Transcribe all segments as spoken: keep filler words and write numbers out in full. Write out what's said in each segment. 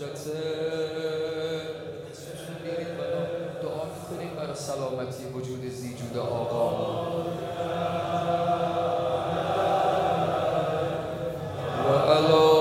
حجت بیارید بالا دعا میکنیم برای سلامتی وجود زیجود آقا. و علا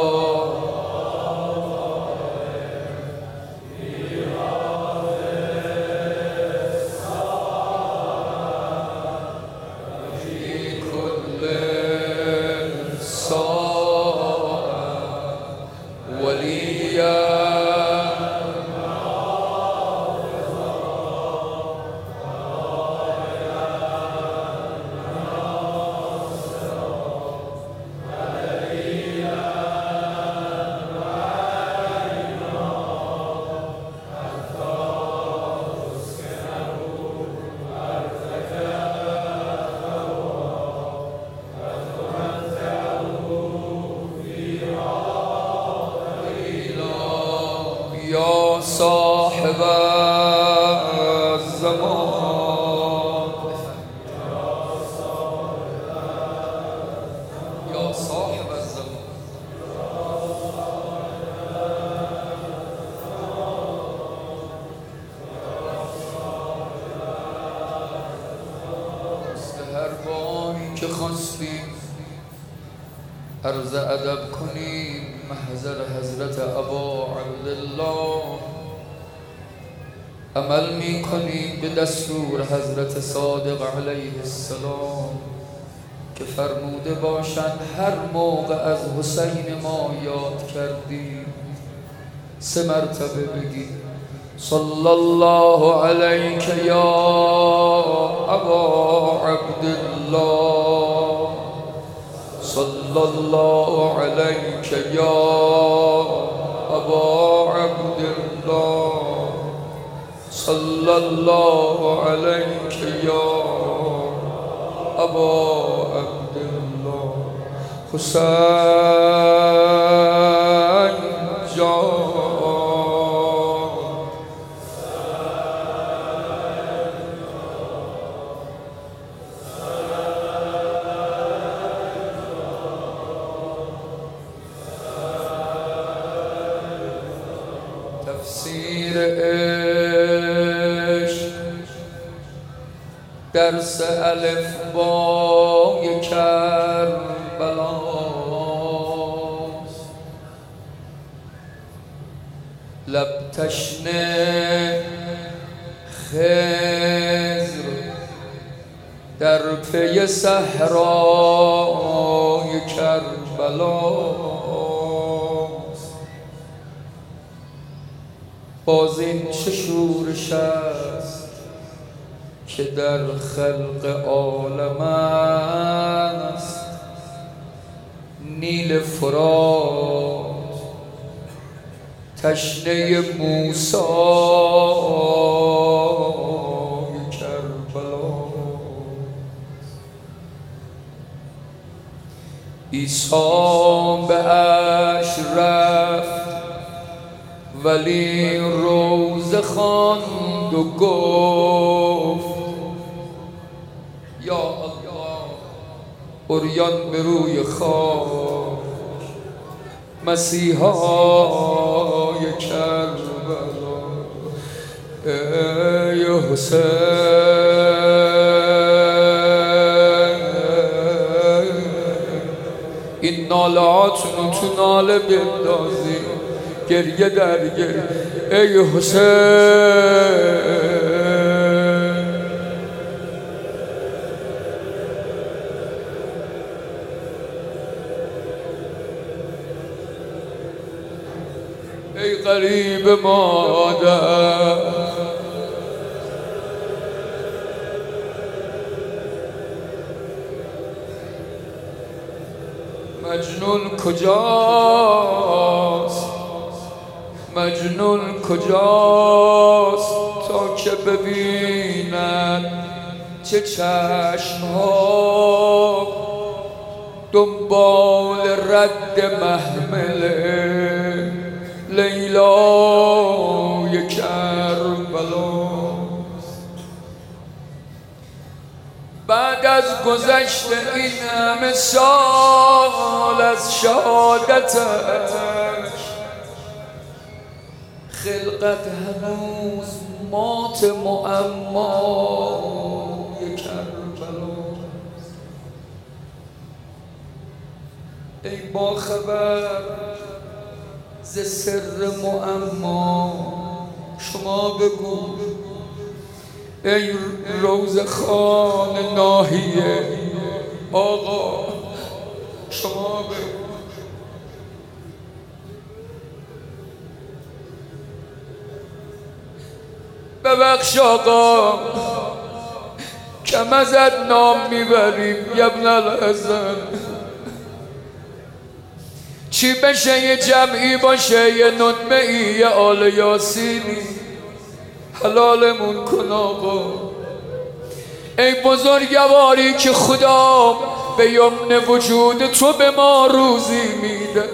یا صاحب الزمان یا صاحب الزمان مثل هر باری که خواستی عرض ادب کنیم محضر حضرت ابا عبدالله عمل می کنیم به دستور حضرت صادق علیه السلام که فرموده باشند هر موقع از حسین ما یاد کردیم سه مرتبه بگیم صلی الله علیک یا ابا عبدالله، صلی الله علیک یا ابا عبدالله، صلی الله علیک یا ابا عبدالله. حسین جان تفسیر عشق درس الف بای کربلاست، لب تشنه خضر در پی صحرای کربلاست. باز این چه شورش است که در خلق عالم است، نیل فرات تشنه موسی کربلا. عیسی به عرش رفت ولی روزه خواند و گفت یا الله عریان به روی خاک مسیحای کربلا. ای حسین این نالهاتونو تو ناله بندازی، گریه در گریه. ای حسین ای غریب مادر، مجنون کجاست؟ مجنون کجاست تا که ببیند چه چشمها دنبال رد محمل لیلای کربلا. بعد از گذشت این همه سال از شهادتش خلقت هنوز مات معمای کربلا. ای با خبر ز سر معما شما بگو، ای روزخان ناحیه آقا شما بگو. ببخش آقا کم ازت نام میبریم یبن الحسن، چی بشه یه جمعی باشه یه نطمه ای یه آل یاسینی حلالمون کن آقا. ای بزرگواری که خدا به یمن وجود تو به ما روزی میده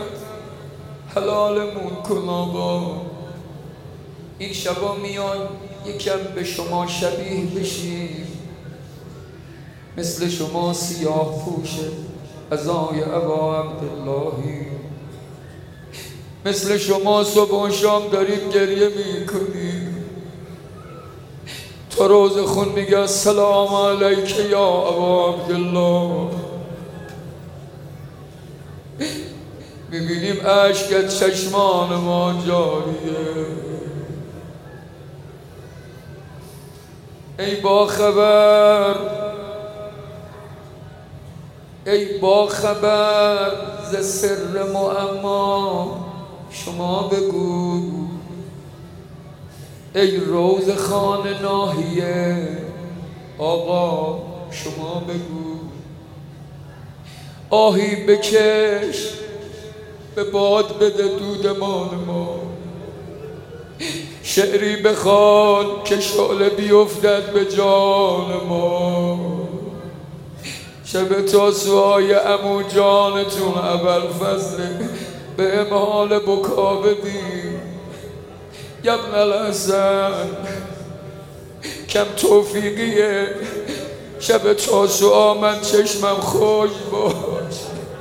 حلالمون کن آقا. این شبا میان یکم به شما شبیه بشیم، مثل شما سیاه پوشه عزای ابا عبداللهی، مثل شما صبح و شام داریم گریه میکنیم، تا روز خون میگه السلام علیک یا ابا عبدالله. میبینیم اشکت چشمان ما جاریه. ای با خبر ای با خبر ز سر معما شما بگو، ای روزخان ناحیه آقا شما بگو. آهی بکش به باد بده دودمان ما، شعری بخوان که شعله بیفتد به جان ما. شب تاسوهای عمو جانتون ابوالفضل به امحال بکا بدیم یبن الحسن، کم توفیقیه شب تاسوها من چشمم خوش باش.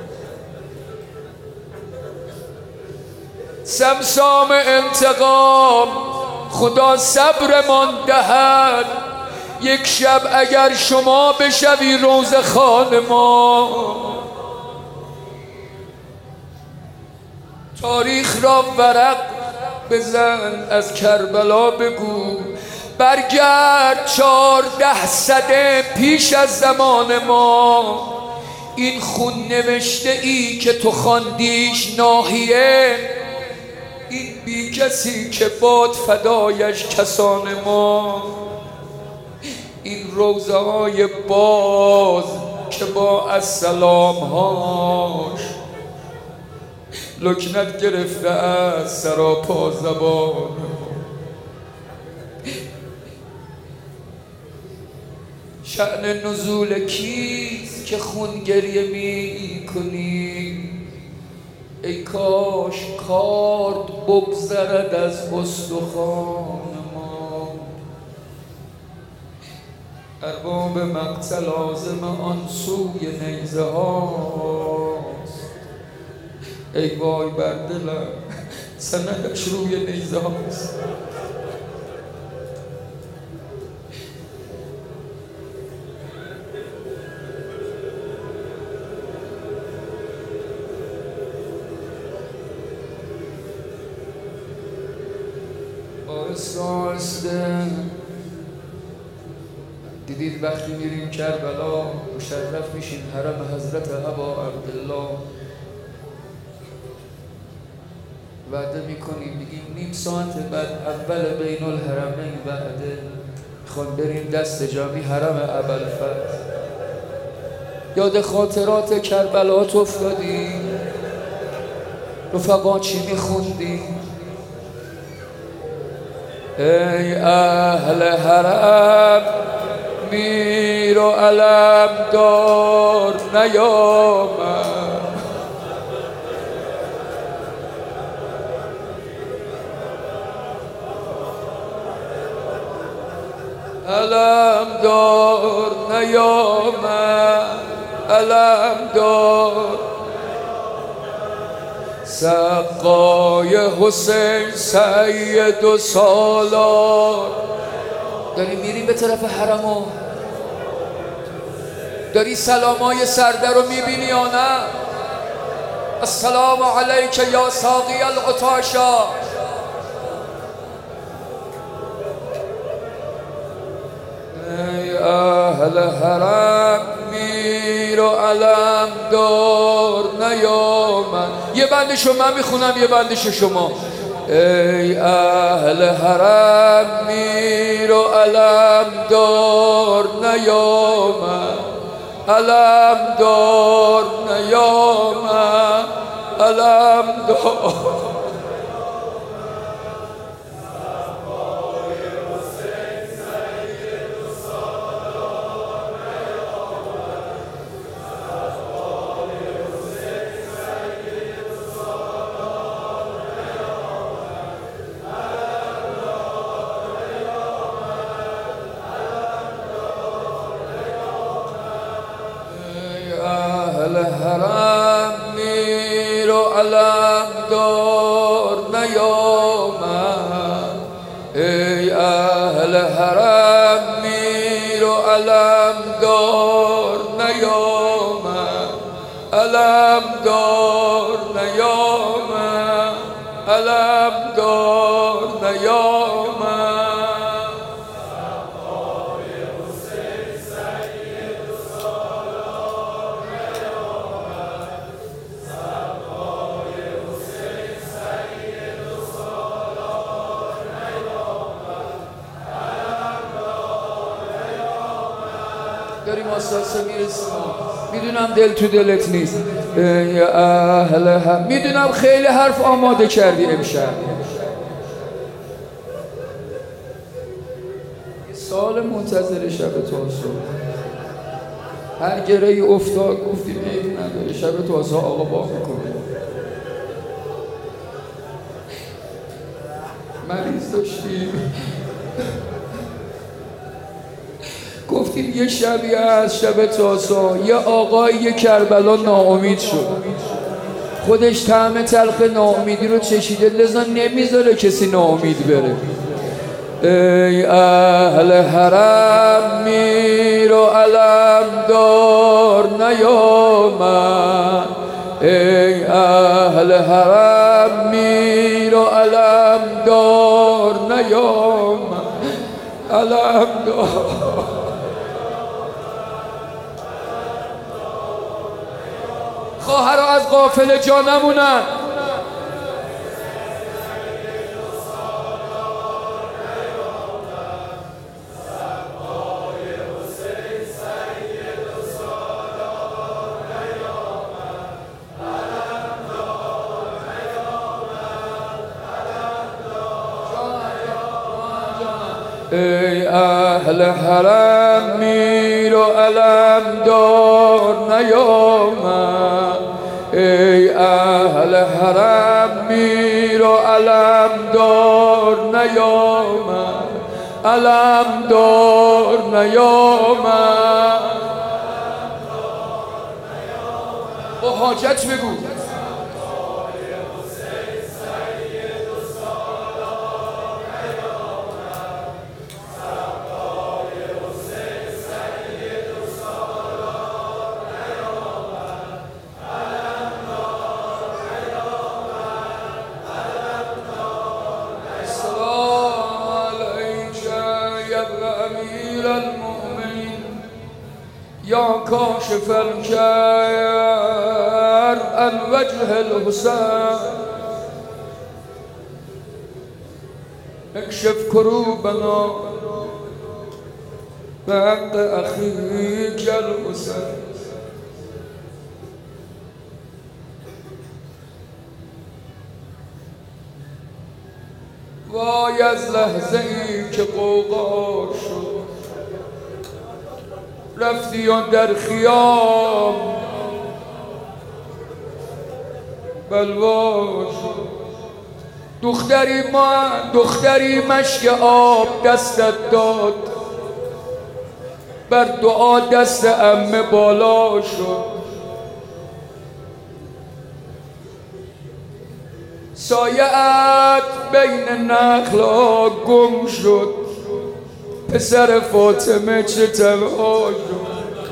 سمسام انتقام خدا صبرمان دهد، یک شب اگر شما بشوی روزخان ما. تاریخ را ورق بزن از کربلا بگو، برگرد چهارده سده پیش از زمان ما. این خون نوشته ای که تو خواندیش ناحیه، این بی کسی که باد فدایش کسان ما. این روزه های باز که با السلام هاش لکنت گرفته از سراپا زبان. شأن نزول کیست که خون گریه می کنی؟ ای کاش کارد بگذرد از استخوان ما. ارباب مقتل عازم آن سوی نیزه هاست، ای وای بر دلم سندش روی نیزه هاست. آسته دیدید وقتی میریم کربلا مشرف میشیم حرم حضرت ابا عبدالله، وعده میکنیم میگیم نیم ساعت بعد اول بین الحرمین وعده میخوان بریم دست جمعی حرم ابوالفضل. یاد خاطرات کربلات افتادی؟ رفقا چی میخوندی؟ ای اهل حرم میر و علم دار نیامد، علم دار نیامد، علم دار سقای حسین سید و سالار. داری میری به طرف حرمو، داری سلامای سرده رو میبینی یا نه؟ السلام علیک یا ساقی العطاشا. ای اهل حرم میر و علم دار نیامد. یه بندشو من میخونم یه بندشو شما. ای اهل حرم میر و علم دار نیامد، علم دار نیامد، علم دار. حرم میر و علم دار نیامد. ای اهل حرم میر و علم دار نیامد، علم دار نیامد، علم دار نیامد. داریم آساسه میرسیم. میدونم دل تو دلت نیست. ای اهل حرم. میدونم خیلی حرف آماده کردی امشب. یه سال منتظر شب تاسو. هر گره ای افتاد گفتیم عیب نداره شب تاسو آقا با میکنه. مریض داشتیم گفتیم یه شبی از شب تاسا یه آقای کربلا ناامید شد، خودش طعم تلخ ناامیدی رو چشیده، لذا نمیذاره کسی ناامید بره. ای اهل حرم میر و علم دار نیامد. ای اهل حرم میر و علم دار نیامد، علم دار. خواهر از غافل جا نمونن. ای اهل حرم میر و علم دار نیامد. ای اهل حرم میر و علم دار نیامد، علم دار نیامد. با حاجت بگو. یا کاشف الکر عن وجه الحسین اکشف کروبنا به حق اخیک الحسین. وای از لحظه ای که غوغا شد رفتی آن در خیام بلوا شد. دختری ما دختری مشک آب دستت داد، بر دعا دست عمه بالا شد. سایه‌ات بین نخلا گم شد، پسر فاطمه چه تنها شد.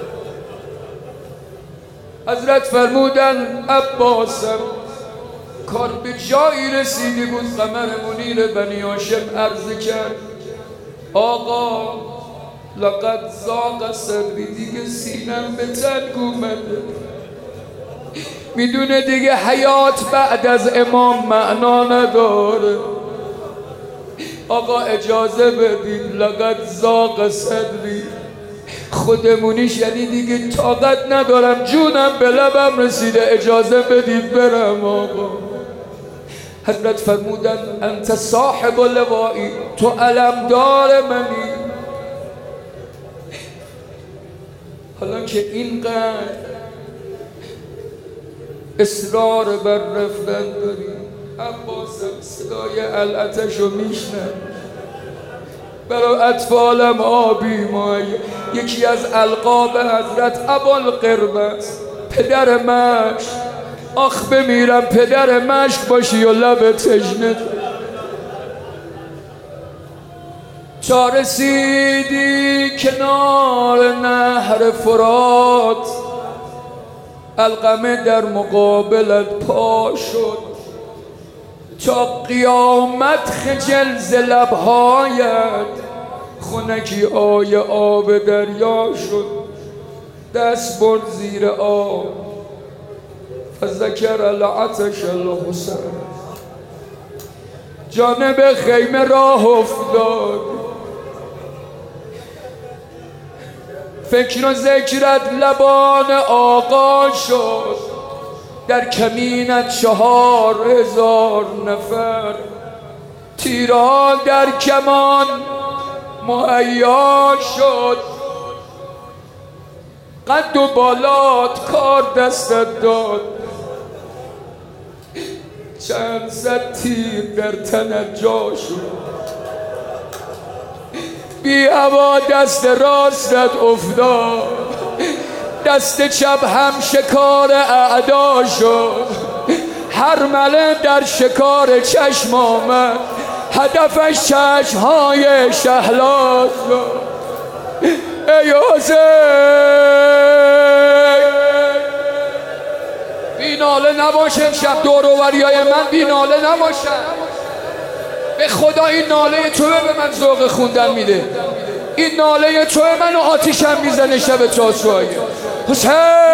حضرت فرمودن عباسم کار به جایی رسیدی بود. قمر منیر بنی هاشم عرض کرد آقا لقد ضاق صدری، دیگه سینم به تنگ اومده، میدونه دیگه حیات بعد از امام معنا نداره. آقا اجازه بدید، لقد ضاق صدری، خودمونیش یعنی دیگه طاقت ندارم، جونم به لبم رسیده، اجازه بدید برم آقا. حضرت فرمودن انت صاحب لوائی، تو علمدار منی. حالا که اینقدر اصرار بر رفتن داری، عباسم صدای العطشو میشنم، برای اطفالم آبی مای. یکی از القاب حضرت ابوالقرب است، پدر مشک. آخ بمیرم پدر مشک باشی و لب تشنه. تا رسیدی کنار نهر فرات، علقمه در مقابلت پا شد. تا قیامت خجل ز لبهایت، خنکی آی آب دریا شد. دست برد زیر آب فذکر العطش الحسین، جانب خیمه راه افتاد. فکر و ذکرت لبان آقا شد، در کمینت چهار هزار نفر. تیران در کمان مهیا شد، قد و بالات کار دستت داد. چند صد تیر در تنت جا شد، بی هوا دست راستت افتاد، دست چپ هم شکار اعدا شد. هر مله در شکار چشم آمد، هدفش چشمهای شهلا شد. ای حسین بی ناله نباشه، شب دور و بریای من بی ناله نباشه. به خدا این ناله توه به من ذوق خوندن میده، این ناله توه منو آتیشم میزنه شب تاسوعیه. حسین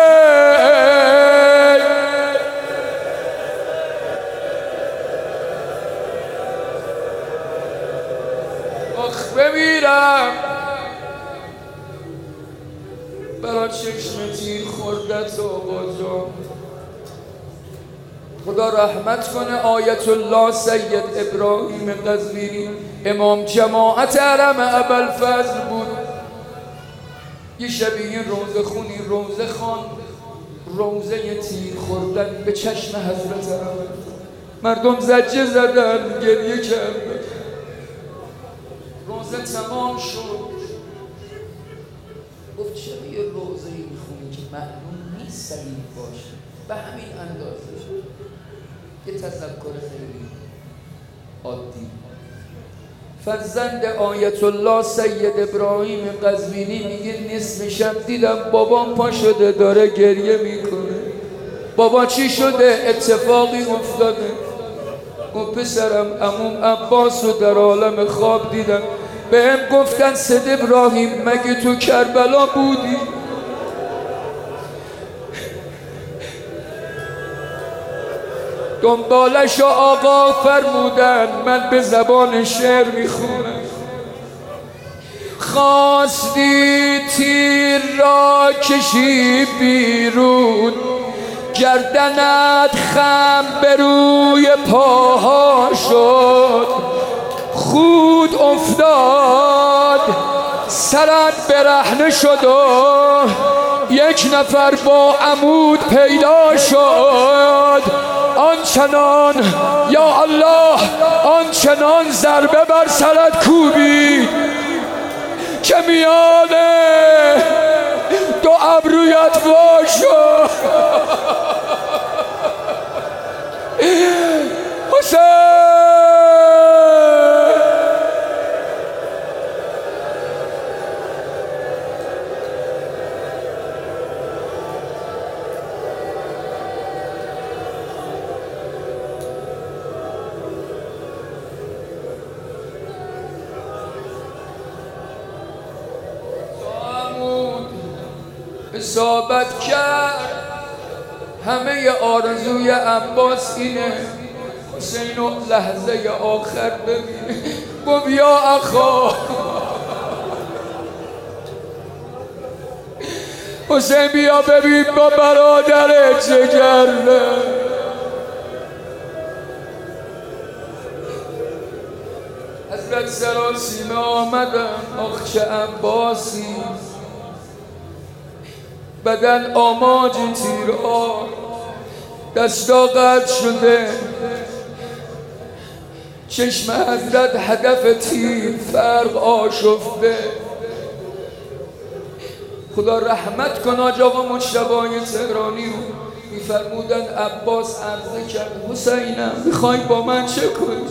آخ بمیرم برا چشم تیر خوردت آقا جان. خدا رحمت کنه آیت الله سید ابراهیم قزوینی، امام جماعت حرم ابوالفضل بود. یه شبیه روزه خونی روزه خان، روزه تیر خوردن به چشم حضرت عمر. مردم زجه زدن، گریه کردن. روزه تمام شد، گفت چرا یه روزه میخونی که معلوم نیست سلیم باشه، به همین اندازه شد. یه تذکر خیلی عادی. فرزند آیت الله سید ابراهیم قزوینی میگه نصف شب دیدم بابام پا شده داره گریه میکنه. بابا چی شده؟ اتفاقی افتاده. اون پسرم عموم عباس رو در عالم خواب دیدم، به هم گفتن سید ابراهیم مگه تو کربلا بودی؟ دنبالش آقا فرمودن، من به زبان شعر میخونم. خواستی تیر را کشی بیرون، گردنت خم به روی پاها شد. خود افتاد سرت برهنه شد و یک نفر با عمود پیدا شد. آنچنان یا الله آنچنان ضربه بر سرت کوبید که میانه دو ابرویت وا شد. اصابت کرد. همه آرزوی عباس اینه حسین و لحظه آخر ببینه. گفت یا اخا حسین بیا ببین با برادر جگرنه. حضرت سراسیمه آمدن. آخ چه عباسی، بدن آماج تیرها، دستا قطع شده، چشم حضرت هدف تیر، فرق آشفته. خدا رحمت کن حاج آقا مجتبی تهرانی رو میفرمودن عباس عرضه کرد حسینم میخوای با من چه کنی؟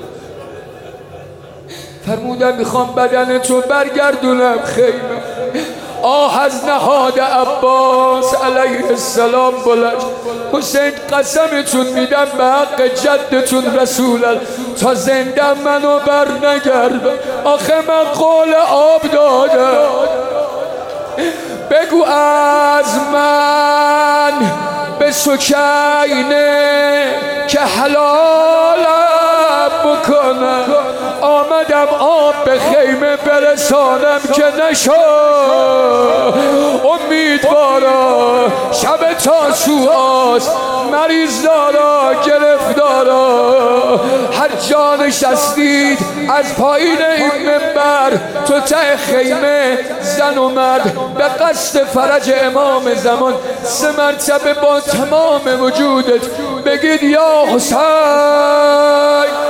فرمودن میخوام بدن تو برگردونم خیمه. آه از نهاد عباس علیه السلام بلند. حسین قسمتون میدم به حق جدتون رسول الله تا زنده منو بر نگرد. آخه من قول آب دادم. بگو از من به سکینه که حلالم بکنم. آمدم آب به خیمه برسانم که نشد. امیدوارا شب تاسوعاست، مریض دارا گرفتارا. هر جا نشستید از پایین این منبر تو ته خیمه زن و مرد به قصد فرج امام زمان سه مرتبه با تمام وجودت بگید یا حسین